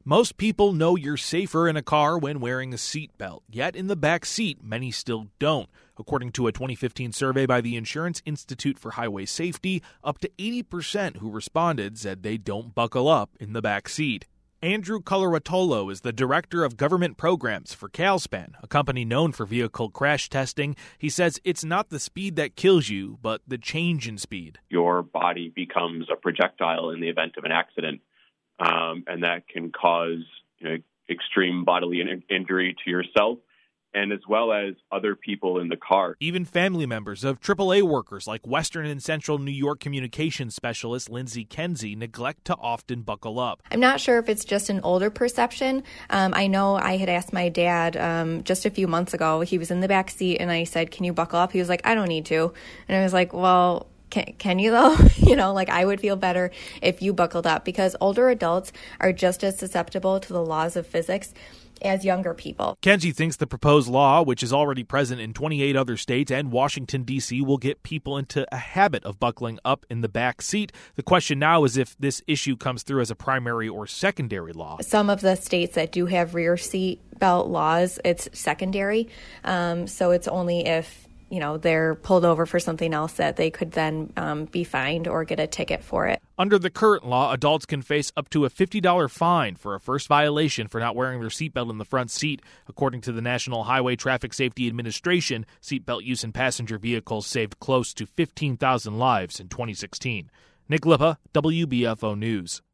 Most people know you're safer in a car when wearing a seatbelt, yet in the back seat, many still don't. According to a 2015 survey by the Insurance Institute for Highway Safety, up to 80% who responded said they don't buckle up in the back seat. Andrew Coloratolo is the director of government programs for CalSpan, a company known for vehicle crash testing. He says it's not the speed that kills you, but the change in speed. Your body becomes a projectile in the event of an accident. And that can cause extreme bodily injury to yourself and as well as other people in the car. Even family members of AAA workers like Western and Central New York communications specialist Lindsay Kenzie neglect to often buckle up. I'm not sure if it's just an older perception. I know I had asked my dad just a few months ago. He was in the back seat and I said, "Can you buckle up?" He was like, "I don't need to." And I was like, "Well, can you though?" I would feel better if you buckled up, because older adults are just as susceptible to the laws of physics as younger people. Kenzie thinks the proposed law, which is already present in 28 other states and Washington, D.C., will get people into a habit of buckling up in the back seat. The question now is if this issue comes through as a primary or secondary law. Some of the states that do have rear seat belt laws, it's secondary. So it's only if they're pulled over for something else that they could then be fined or get a ticket for it. Under the current law, adults can face up to a $50 fine for a first violation for not wearing their seatbelt in the front seat. According to the National Highway Traffic Safety Administration, seatbelt use in passenger vehicles saved close to 15,000 lives in 2016. Nick Lippa, WBFO News.